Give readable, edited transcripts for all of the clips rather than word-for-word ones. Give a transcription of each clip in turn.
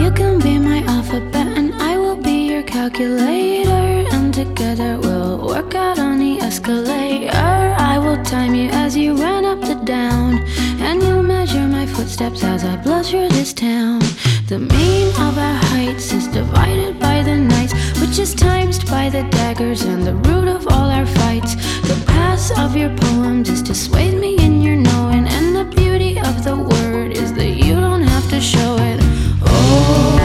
You can be my alphabet and I will be your calculator, and together we'll work out on the escalator. I will time you as you run up the down, and you'll measure my footsteps as I blush through this town. The mean of our heights is divided by the nights, which is times by the daggers and the root of all our fights. The pass of your poem just dissuade me in your knowing, and the beauty of the word is that you don't have to show it. Oh,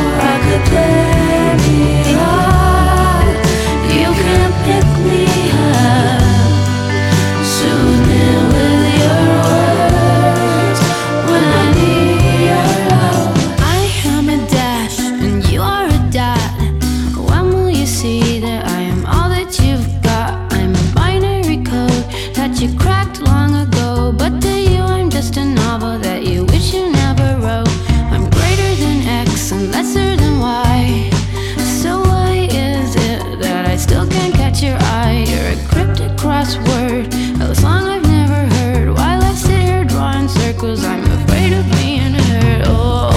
academia, you can't pick me up. Soothe me with your words when I need your love. I am a dash and you are a dot. When will you see that I am all that you've got? I'm a binary code that you cracked long ago, but to you I'm just a novel that you wish you never wrote. I'm greater than X and lesser than Y, so why is it that I still can't catch your eye? You're a cryptic crossword, a song I've never heard. While I sit here drawing circles, I'm afraid of being hurt. Oh,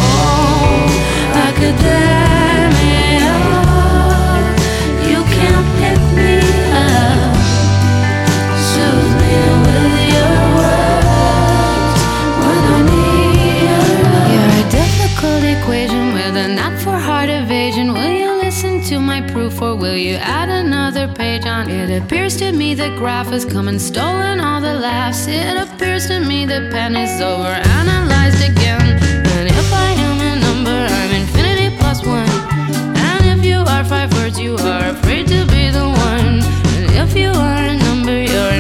academia, you can't pick me up. Soothe me with your words when I need your love. You're a difficult equation with a knack for heart evasion. Will you listen to my proof, or will you add another page on? It appears to me the graph has come and stolen all the laughs. It appears to me the pen is overanalyzed again. And if I am a number, I'm infinity plus one. And if you are 5 words, you are afraid to be the one. And if you are a number, you're